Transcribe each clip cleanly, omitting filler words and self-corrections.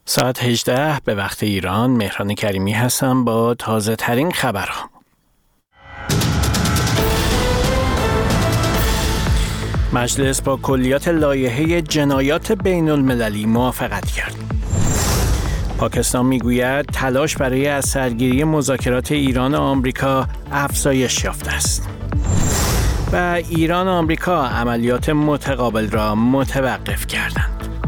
ساعت 18 به وقت ایران. مهران کریمی هستم با تازه ترین خبرها. مجلس با کلیات لایحه جنایات بین المللی موافقت کرد. پاکستان میگوید تلاش برای از سرگیری مذاکرات ایران و آمریکا افزایش یافته است. و ایران و آمریکا عملیات متقابل را متوقف کردند.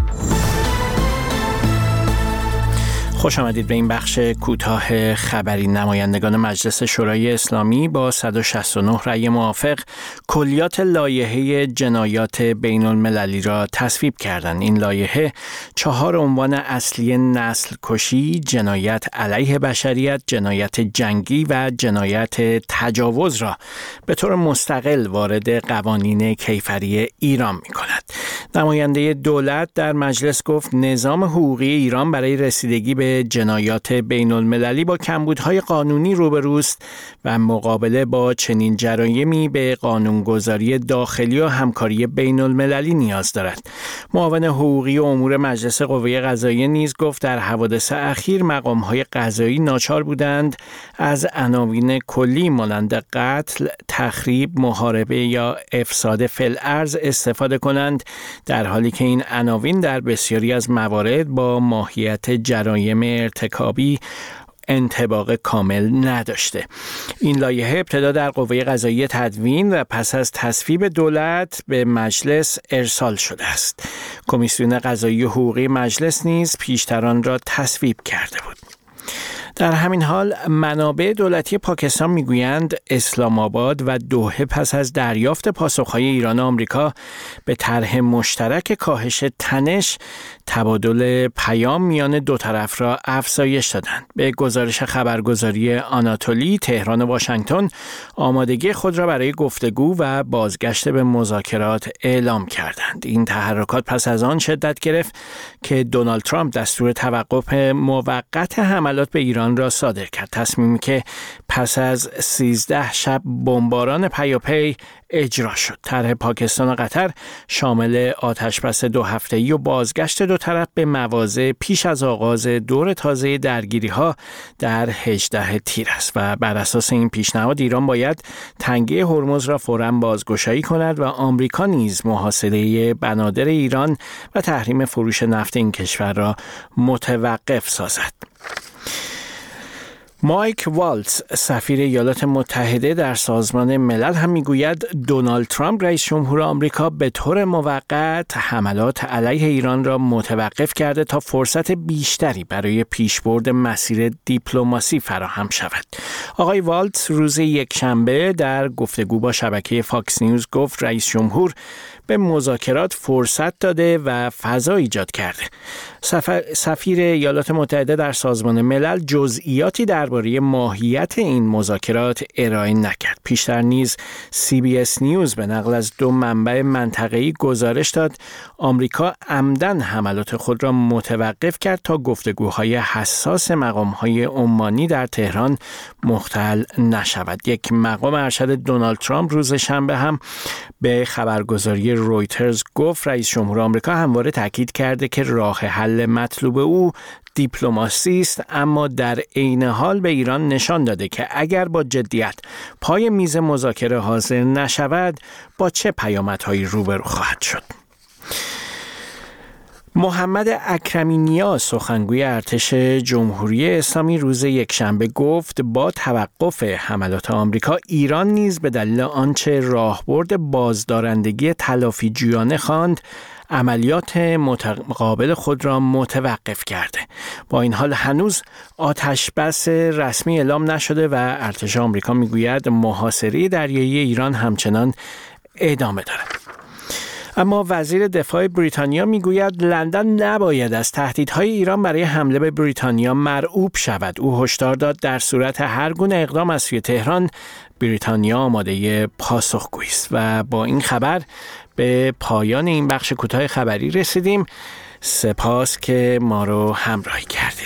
خوش آمدید به این بخش کوتاه خبری. نمایندگان مجلس شورای اسلامی با 169 رأی موافق کلیات لایحه جنایات بین المللی را تصویب کردند. این لایحه 4 عنوان اصلی نسل کشی، جنایت علیه بشریت، جنایت جنگی و جنایت تجاوز را به طور مستقل وارد قوانین کیفری ایران می‌کند. نماینده دولت در مجلس گفت نظام حقوقی ایران برای رسیدگی به جنایات بین المللی با کمبودهای قانونی روبروست و مقابله با چنین جرایمی به قانونگذاری داخلی و همکاری بین المللی نیاز دارد. معاون حقوقی و امور مجلس قوه قضاییه نیز گفت در حوادث اخیر مقامهای قضایی ناچار بودند از عناوین کلی مانند قتل، تخریب، محاربه یا افساد فی الارض استفاده کنند، در حالی که این عناوین در بسیاری از موارد با ماهیت جرایم ارتکابی انطباق کامل نداشته. این لایحه ابتدا در قوه قضاییه تدوین و پس از تصویب دولت به مجلس ارسال شده است. کمیسیون قضایی و حقوقی مجلس نیز پیشتر آن را تصویب کرده بود. در همین حال منابع دولتی پاکستان میگویند اسلام آباد و دوحه پس از دریافت پاسخهای ایران و آمریکا به طرح مشترک کاهش تنش تبادل پیام میان دو طرف را افزایش دادند. به گزارش خبرگزاری آناتولی، تهران و واشنگتن آمادگی خود را برای گفتگو و بازگشت به مذاکرات اعلام کردند. این تحرکات پس از آن شدت گرفت که دونالد ترامپ دستور توقف موقت حملات به ایران را صادر کرد. تصمیمی که پس از 13 شب بمباران پیاپی اجرا شد. طرح پاکستان و قطر شامل آتشبس 2 هفته‌ای و بازگشت دو طرف به مواضع پیش از آغاز دور تازه درگیری‌ها در 18 تیر است و بر اساس این پیشنهاد ایران باید تنگه هرمز را فوراً بازگشایی کند و آمریکا نیز محاصره بنادر ایران و تحریم فروش نفت این کشور را متوقف سازد. مایک والتز، سفیر ایالات متحده در سازمان ملل هم میگوید دونالد ترامپ رئیس جمهور آمریکا به طور موقت حملات علیه ایران را متوقف کرده تا فرصت بیشتری برای پیشبرد مسیر دیپلماسی فراهم شود. آقای والتز روز یکشنبه در گفتگو با شبکه فاکس نیوز گفت رئیس جمهور به مذاکرات فرصت داده و فضا ایجاد کرده. سفیر ایالات متحده در سازمان ملل جزئیاتی درباره ماهیت این مذاکرات ارائه نکرد. پیشتر نیز CBS نیوز به نقل از 2 منبع منطقه‌ای گزارش داد آمریکا عمدن حملات خود را متوقف کرد تا گفتگوهای حساس مقام‌های عمانی در تهران مختل نشود. یک مقام ارشد دونالد ترامپ روز شنبه هم به خبرگزاری رویترز گفت رئیس جمهور آمریکا همواره تاکید کرده که راه حل مطلوب او دیپلماسی است، اما در عین حال به ایران نشان داده که اگر با جدیت پای میز مذاکره حاضر نشود با چه پیامدهایی روبرو خواهد شد. محمد اکرمی نیا، سخنگوی ارتش جمهوری اسلامی، روز یکشنبه گفت با توقف حملات آمریکا ایران نیز به دلیل آنچه راهبرد بازدارندگی تلافیجویانه خواند عملیات متقابل خود را متوقف کرده. با این حال هنوز آتشبس رسمی اعلام نشده و ارتش آمریکا میگوید محاصره دریایی ایران همچنان ادامه دارد. اما وزیر دفاع بریتانیا میگوید لندن نباید از تهدیدهای ایران برای حمله به بریتانیا مرعوب شود. او هشدار داد در صورت هر گونه اقدام از سوی تهران بریتانیا آماده پاسخگویی است. و با این خبر به پایان این بخش کوتاه خبری رسیدیم. سپاس که ما رو همراهی کردید.